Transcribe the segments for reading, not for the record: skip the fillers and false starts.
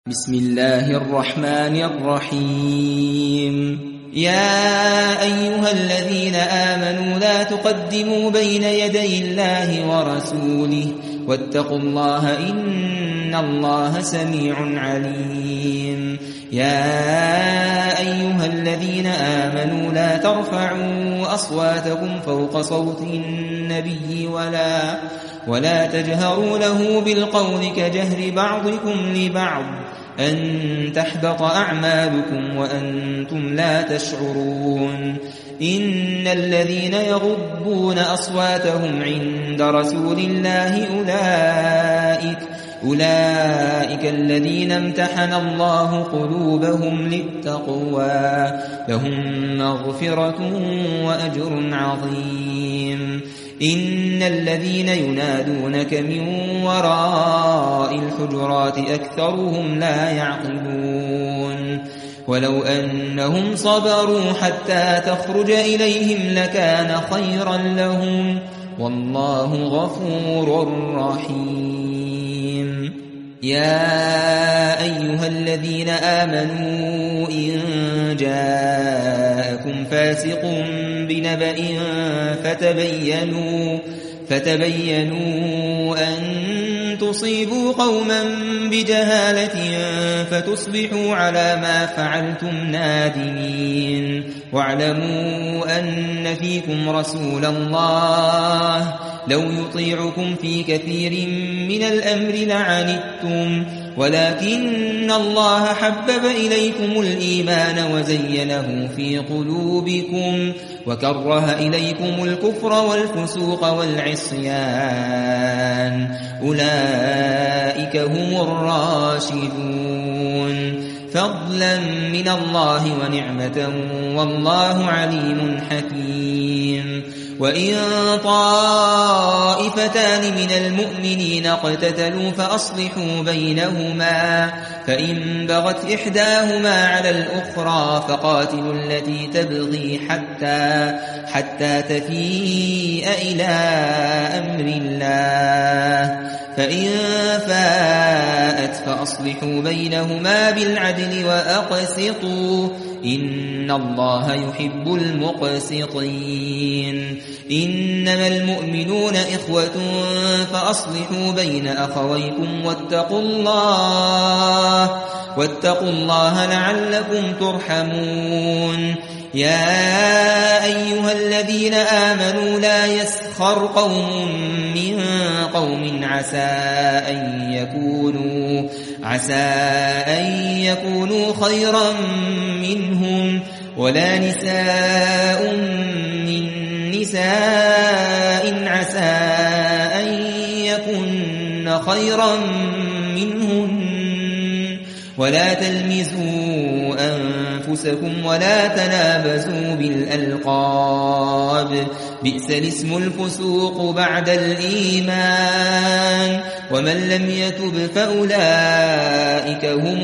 بسم الله الرحمن الرحيم يا أيها الذين آمنوا لا تقدموا بين يدي الله ورسوله واتقوا الله إن الله سميع عليم يا أيها الذين آمنوا لا ترفعوا أصواتكم فوق صوت النبي ولا تجهروا له بالقول كجهر بعضكم لبعض أن تحبط أعمالكم وأنتم لا تشعرون إن الذين يغضون أصواتهم عند رسول الله أولئك الذين امتحن الله قلوبهم للتقوى لهم مغفرة وأجر عظيم إن الذين ينادونك من وراء الحجرات أكثرهم لا يعقلون ولو أنهم صبروا حتى تخرج إليهم لكان خيرا لهم والله غفور رحيم يا أيها الذين آمنوا إن جاءكم فاسق بنبأ فتبينوا أن تصيبوا قوما بجهالة فتصبحوا على ما فعلتم نادمين واعلموا أن فيكم رسول الله لو يطيعكم في كثير من الأمر لعنتم ولكن الله حبب إليكم الإيمان وزينه في قلوبكم وكره إليكم الكفر والفسوق والعصيان أولئك هم الراشدون فضلا من الله ونعمة والله عليم حكيم وإن طائفتان من المؤمنين اقتتلوا فأصلحوا بينهما فإن بغت إحداهما على الأخرى فقاتلوا التي تبغي حتى تفيء إلى أمر الله فإن فاءت فأصلحوا بينهما بالعدل وأقسطوا إن الله يحب المقسطين إنما المؤمنون إخوة فأصلحوا بين أخويكم واتقوا الله لعلكم ترحمون يا أيها الذين آمنوا لا يسخر قوم من قوم عسى أن يكونوا خيرا منهم ولا نساء من نساء عسى أن يكن خيرا منهن ولا تلمزوا أنفسكم ولا تنابزوا بالألقاب بئس الاسم الفسوق بعد الإيمان ومن لم يتب فأولئك هم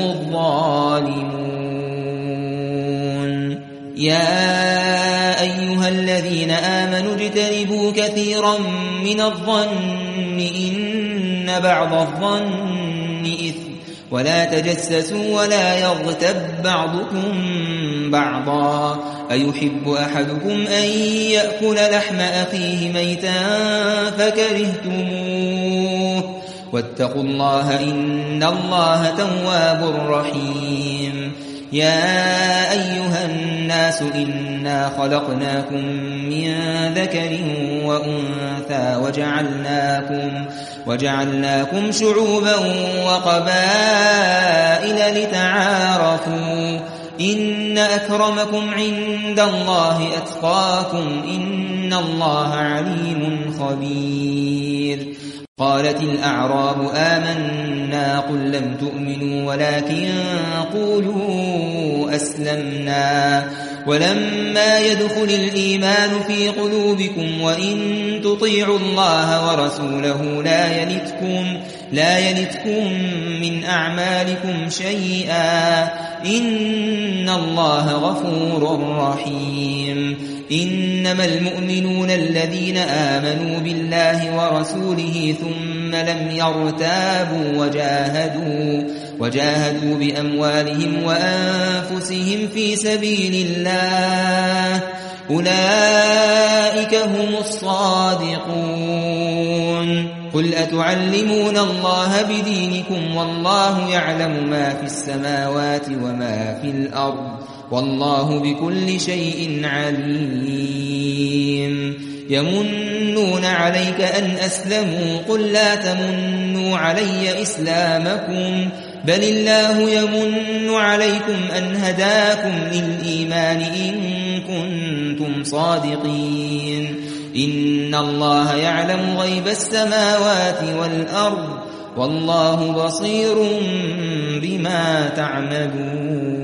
الظالمون يا أيها الذين آمنوا اجتنبوا كثيرا من الظن إن بعض الظن إثم ولا تجسسوا ولا يغتب بعضكم بعضا أيحب أحدكم أن يأكل لحم أخيه ميتا فكرهتموه واتقوا الله إن الله تواب رحيم يا أيها الناس إنا خلقناكم من ذكر وأنثى وجعلناكم شعوبا وقبائل لتعارفوا إن أكرمكم عند الله أتقاكم إن الله عليم خبير قالت الأعراب آمنا قل لم تؤمنوا ولكن قولوا أسلمنا ولما يدخل الإيمان في قلوبكم وإن تطيعوا الله ورسوله لا يلتكم من أعمالكم شيئا إن الله غفور رحيم إنما المؤمنون الذين آمنوا بالله ورسوله ثم لم يرتابوا وجاهدوا بأموالهم وأنفسهم في سبيل الله أولئك هم الصادقون قل أتعلمون الله بدينكم والله يعلم ما في السماوات وما في الأرض والله بكل شيء عليم يمنون عليك أن أسلموا قل لا تمنوا علي إسلامكم بل الله يمن عليكم أن هداكم للإيمان إن كنتم صادقين إن الله يعلم غيب السماوات والأرض والله بصير بما تعملون